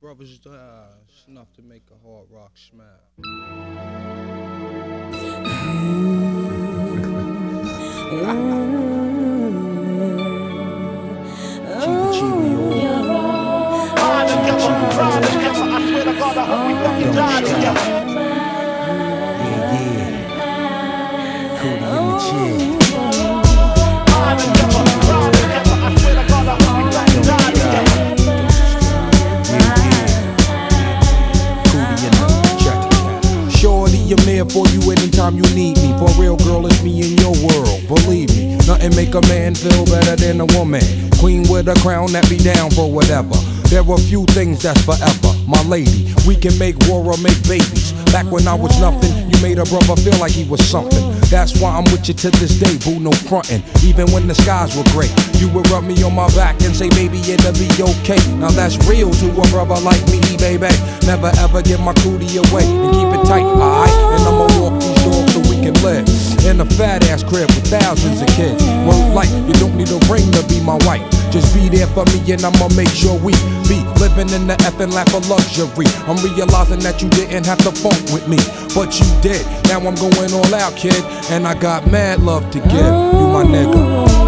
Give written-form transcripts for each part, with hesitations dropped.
Brothers, it's enough to make a hard rock smile. Chiba Chiba, yo. Ride together, ride together. I swear to God, I hope we fucking die together. Yeah, yeah. Cody in the chair. Ride together, ride together. I swear to God, I hope we fucking die together. Shorty, I'm here for you anytime you need me. For real, girl, it's me in your world. Believe me, nothing make a man feel better than a woman. Queen with a crown that be down for whatever. There are few things that's forever. My lady, we can make war or make babies. Back when I was nothing, you made a brother feel like he was something. That's why I'm with you to this day, boo, no frontin'. Even when the skies were gray, you would rub me on my back and say, baby, it'll be okay. Now that's real to a brother like me, baby. Never ever give my cootie away and keep it tight, alright? And I'ma walk these doors so we can live in a fat ass crib with thousands of kids. Word like, you don't need a ring to be my wife. Just be there for me and I'ma make sure we be living in the effing lap of luxury. I'm realizing that you didn't have to funk with me, but you did. Now I'm going all out, kid, and I got mad love to give. You my nigga.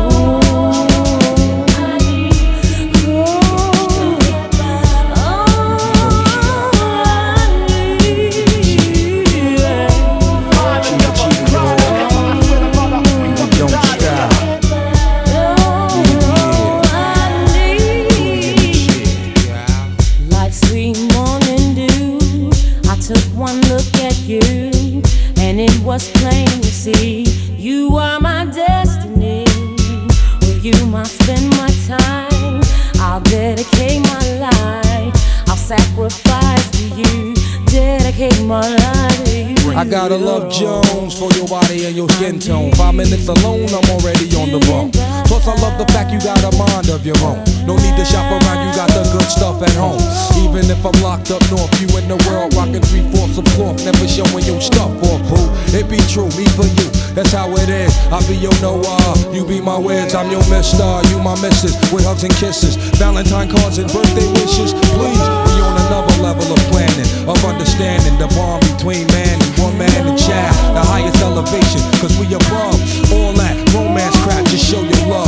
One look at you, and it was plain to see you are my destiny. With you, I spend my time. I'll dedicate my life. I'll sacrifice to you. Dedicate my life to you. I gotta love Jones for your body and your skin tone. 5 minutes alone, I'm already on the road. Plus I love the fact you got a mind of your own. No need to shop around, you got the good stuff at home. Even if I'm locked up north, you in the world rocking 3/4 of cloth, never showing your stuff off, boo. It be true, me for you, that's how it is. I be your Noah, you be my Wiz, I'm your mister, you my missus. With hugs and kisses, Valentine cards and birthday wishes. Please, we on another level of planning, of understanding the bond between man and woman and child. The highest elevation, cause we above all that romance crap, just show your love.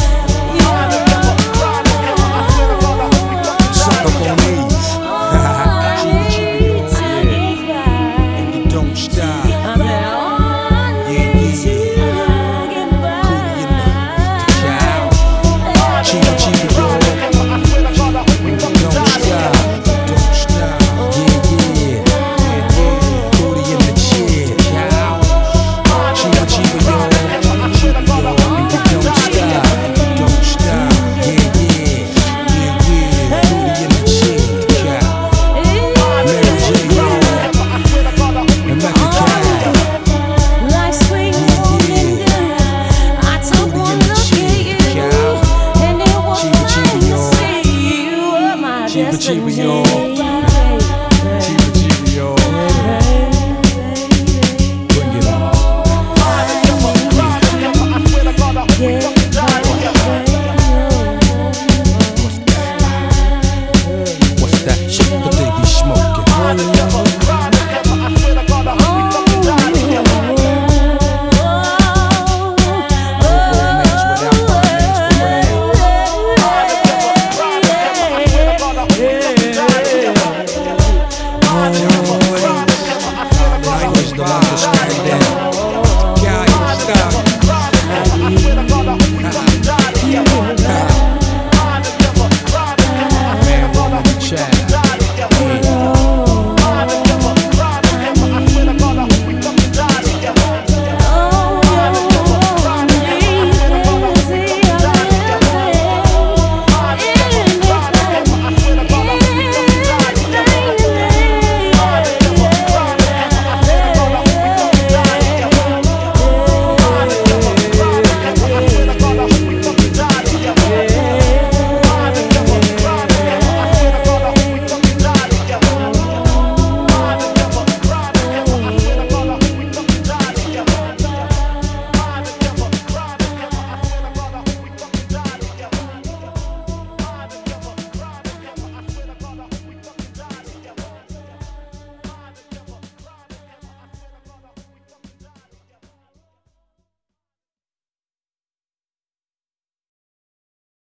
Suck up on these. And you don't stop. Chiba, chiba, yo.